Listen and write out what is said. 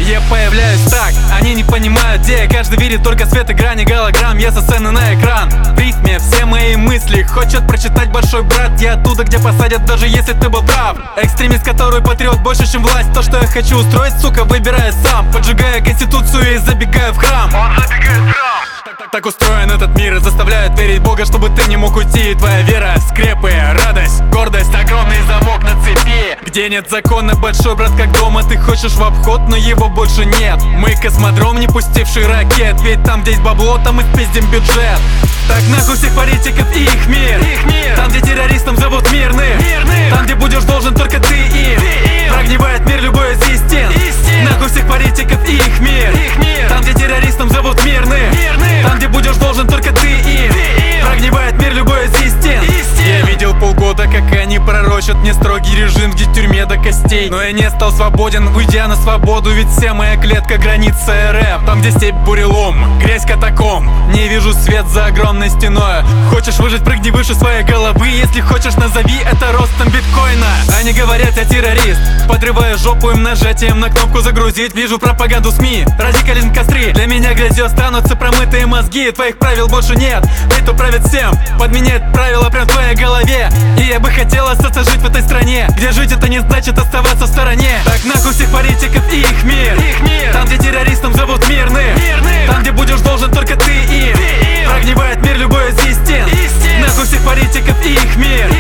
Я появляюсь так, они не понимают, где я. Каждый видит только свет и грани голограмм. Я со сцены на экран, в ритме все мои мысли хочет прочитать большой брат. Я оттуда, где посадят, даже если ты был прав. Экстремист, который патриот больше, чем власть. То, что я хочу устроить, сука, выбираю сам. Поджигая конституцию и забегаю в храм. Он забегает в храм. Так устроен этот мир и заставляет верить в Бога, чтобы ты не мог уйти. И твоя вера, скрепы, радость, гордость, огромный замок на цепи. Где нет закона, большой брат, как дома. Ты хочешь в обход, но его больше нет. Мы космодром, не пустивший ракет. Ведь там, где есть бабло, там мы спиздим бюджет. Так нахуй всех политиков и их мир. Там, где террористам зовут мирных. Там, где будешь должен только ты им. Прогнивает мир любой из истин. Нахуй всех политиков и их мир. Там, где террористам зовут мирных. Там, где будешь должен только ты им. Прогнивает мир любой из истин. Я видел полгода, как они пророчат мне строгий режим, где тюрьме до костей. Но я не стал свободен, уйдя на свободу. Ведь вся моя клетка граница РФ. Там, где степь бурелом, грязь катакомб. Не вижу свет за огромной стеной. Хочешь выжить, прыгни выше своей головы. Если хочешь, назови это ростом биткоина. Они говорят, я террорист. Подрываю жопу им нажатием на кнопку загрузить. Вижу пропаганду СМИ, радикализм костры. Для меня грязью останутся промытые мозги. Твоих правил больше нет, ты, кто правит всем, подменяет правила прям в твоей голове. И я бы хотел остаться жить в этой стране, где жить это не значит оставаться в стороне. Так нахуй всех политиков и их мир. Там, где террористам зовут мирных. Там, где будешь должен только ты им. Прогнивает мир любой из истин. Нахуй всех политиков и их мир.